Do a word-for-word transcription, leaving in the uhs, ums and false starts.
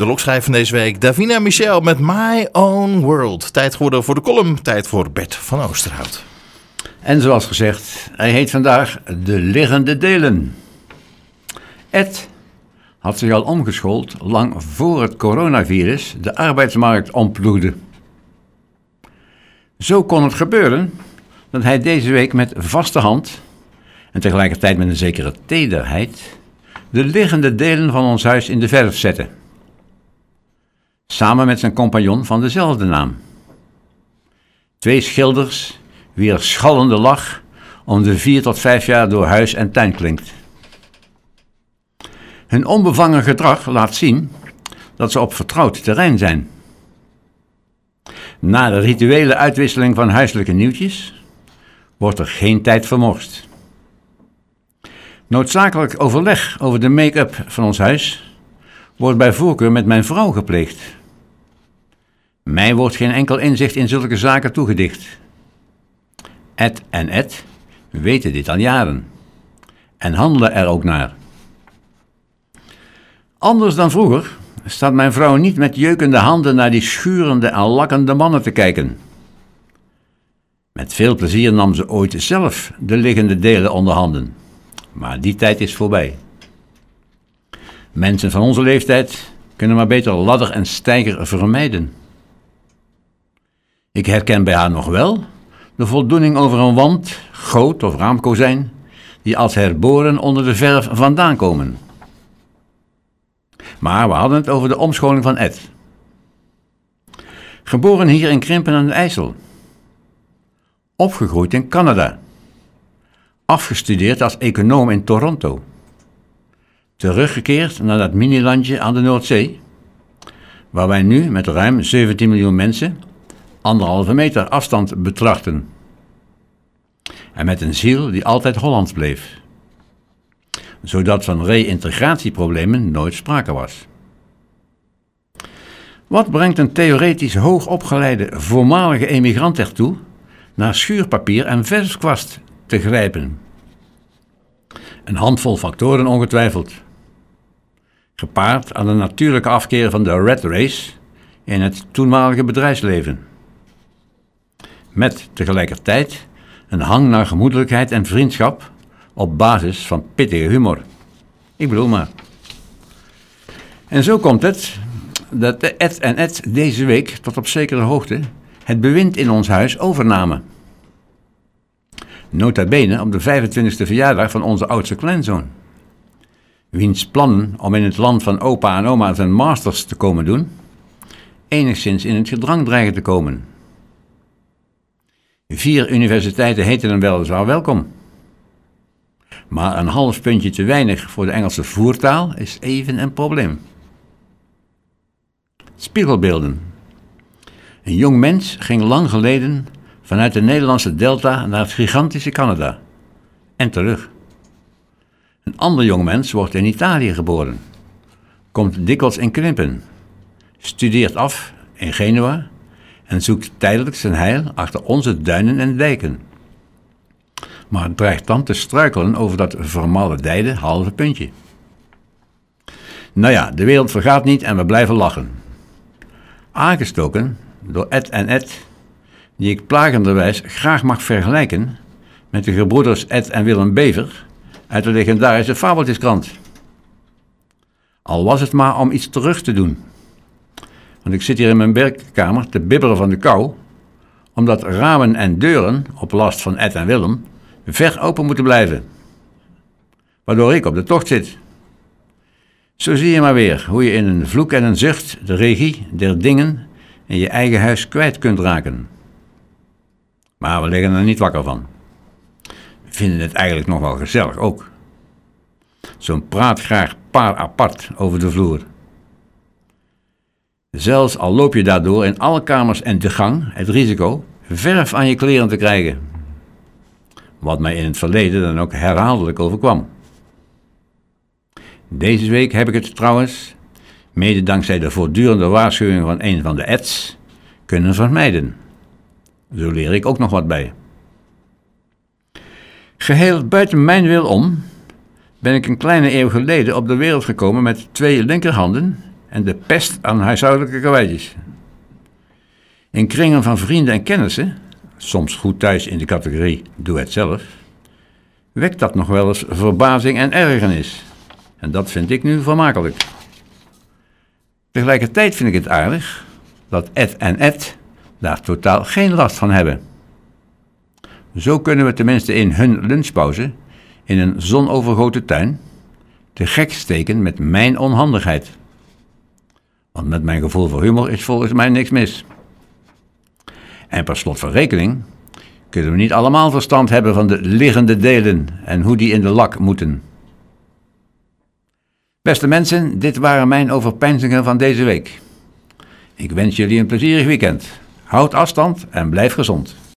De lokschrijf van deze week, Davina Michel met My Own World. Tijd geworden voor de column, tijd voor Bert van Oosterhout. En zoals gezegd, hij heet vandaag De Liggende Delen. Ed had zich al omgeschoold lang voor het coronavirus de arbeidsmarkt omploegde. Zo kon het gebeuren dat hij deze week met vaste hand en tegelijkertijd met een zekere tederheid de liggende delen van ons huis in de verf zette. Samen met zijn compagnon van dezelfde naam. Twee schilders wier schallende lach om de vier tot vijf jaar door huis en tuin klinkt. Hun onbevangen gedrag laat zien dat ze op vertrouwd terrein zijn. Na de rituele uitwisseling van huiselijke nieuwtjes wordt er geen tijd vermorst. Noodzakelijk overleg over de make-up van ons huis wordt bij voorkeur met mijn vrouw gepleegd. Mij wordt geen enkel inzicht in zulke zaken toegedicht. Ed en Ed weten dit al jaren en handelen er ook naar. Anders dan vroeger staat mijn vrouw niet met jeukende handen naar die schurende en lakkende mannen te kijken. Met veel plezier nam ze ooit zelf de liggende delen onder handen, maar die tijd is voorbij. Mensen van onze leeftijd kunnen maar beter ladder en steiger vermijden. Ik herken bij haar nog wel de voldoening over een wand, goot of raamkozijn die als herboren onder de verf vandaan komen. Maar we hadden het over de omscholing van Ed. Geboren hier in Krimpen aan de IJssel. Opgegroeid in Canada. Afgestudeerd als econoom in Toronto. Teruggekeerd naar dat minilandje aan de Noordzee, waar wij nu met ruim zeventien miljoen mensen anderhalve meter afstand betrachten. En met een ziel die altijd Hollands bleef. Zodat van reïntegratieproblemen nooit sprake was. Wat brengt een theoretisch hoogopgeleide voormalige emigrant ertoe naar schuurpapier en verfkwast te grijpen? Een handvol factoren ongetwijfeld. Gepaard aan de natuurlijke afkeer van de rat race in het toenmalige bedrijfsleven. Met tegelijkertijd een hang naar gemoedelijkheid en vriendschap op basis van pittige humor. Ik bedoel maar. En zo komt het dat de Ed en Ed deze week tot op zekere hoogte het bewind in ons huis overnamen. Nota bene op de vijfentwintigste verjaardag van onze oudste kleinzoon. Wiens plannen om in het land van opa en oma zijn masters te komen doen, enigszins in het gedrang dreigen te komen. Vier universiteiten heten hem weliswaar welkom. Maar een half puntje te weinig voor de Engelse voertaal is even een probleem. Spiegelbeelden. Een jong mens ging lang geleden vanuit de Nederlandse delta naar het gigantische Canada. En terug. Een ander jong mens wordt in Italië geboren. Komt dikwijls in Krimpen. Studeert af in Genua en zoekt tijdelijk zijn heil achter onze duinen en dijken. Maar het dreigt dan te struikelen over dat vermaledijde halve puntje. Nou ja, de wereld vergaat niet en we blijven lachen. Aangestoken door Ed en Ed, die ik plagenderwijs graag mag vergelijken met de gebroeders Ed en Willem Bever uit de legendarische Fabeltjeskrant. Al was het maar om iets terug te doen. Want ik zit hier in mijn werkkamer te bibberen van de kou, omdat ramen en deuren, op last van Ed en Willem, ver open moeten blijven. Waardoor ik op de tocht zit. Zo zie je maar weer hoe je in een vloek en een zucht de regie der dingen in je eigen huis kwijt kunt raken. Maar we liggen er niet wakker van. We vinden het eigenlijk nog wel gezellig ook. Zo'n praatgraag paar apart over de vloer. Zelfs al loop je daardoor in alle kamers en de gang het risico verf aan je kleren te krijgen. Wat mij in het verleden dan ook herhaaldelijk overkwam. Deze week heb ik het trouwens, mede dankzij de voortdurende waarschuwing van een van de Eds, kunnen vermijden. Zo leer ik ook nog wat bij. Geheel buiten mijn wil om, ben ik een kleine eeuw geleden op de wereld gekomen met twee linkerhanden en de pest aan huishoudelijke karweitjes. In kringen van vrienden en kennissen, soms goed thuis in de categorie doe het zelf, wekt dat nog wel eens verbazing en ergernis. En dat vind ik nu vermakelijk. Tegelijkertijd vind ik het aardig dat Ed en Ed daar totaal geen last van hebben. Zo kunnen we tenminste in hun lunchpauze, in een zonovergoten tuin, te gek steken met mijn onhandigheid. Want met mijn gevoel voor humor is volgens mij niks mis. En per slot van rekening kunnen we niet allemaal verstand hebben van de liggende delen en hoe die in de lak moeten. Beste mensen, dit waren mijn overpeinzingen van deze week. Ik wens jullie een plezierig weekend. Houd afstand en blijf gezond.